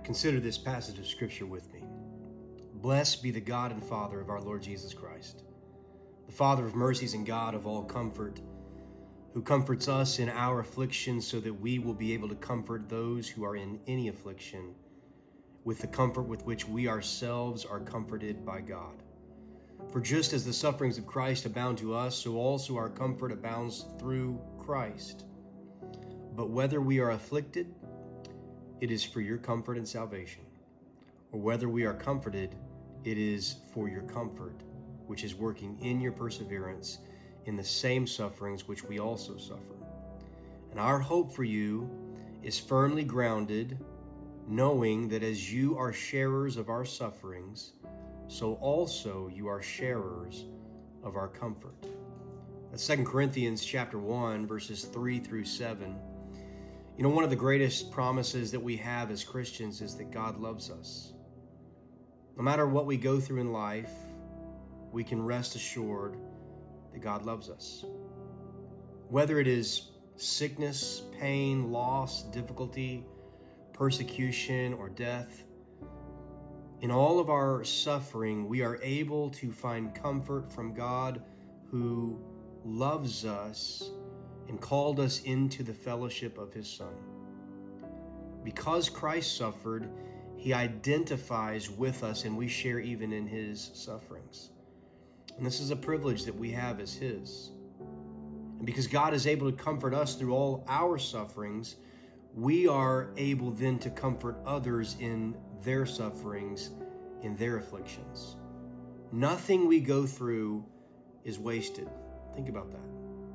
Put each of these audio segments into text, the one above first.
Consider this passage of Scripture with me. Blessed be the God and Father of our Lord Jesus Christ, the Father of mercies and God of all comfort, who comforts us in our affliction so that we will be able to comfort those who are in any affliction with the comfort with which we ourselves are comforted by God. For just as the sufferings of Christ abound to us, so also our comfort abounds through Christ. But whether we are afflicted, it is for your comfort and salvation, or whether we are comforted, it is for your comfort, which is working in your perseverance in the same sufferings which we also suffer. And our hope for you is firmly grounded, knowing that as you are sharers of our sufferings, so also you are sharers of our comfort. That's 2 Corinthians chapter 1, verses 3 through 7. You know, one of the greatest promises that we have as Christians is that God loves us. No matter what we go through in life, we can rest assured that God loves us. Whether it is sickness, pain, loss, difficulty, persecution, or death, in all of our suffering, we are able to find comfort from God who loves us and called us into the fellowship of his Son. Because Christ suffered, he identifies with us and we share even in his sufferings. And this is a privilege that we have as his. And because God is able to comfort us through all our sufferings, we are able then to comfort others in their sufferings, in their afflictions. Nothing we go through is wasted. Think about that.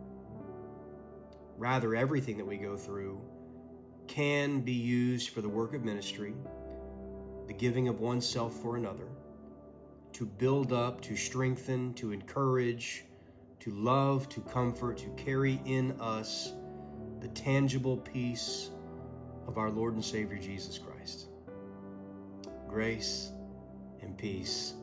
Rather, everything that we go through can be used for the work of ministry, the giving of oneself for another, to build up, to strengthen, to encourage, to love, to comfort, to carry in us the tangible peace of our Lord and Savior Jesus Christ. Grace and peace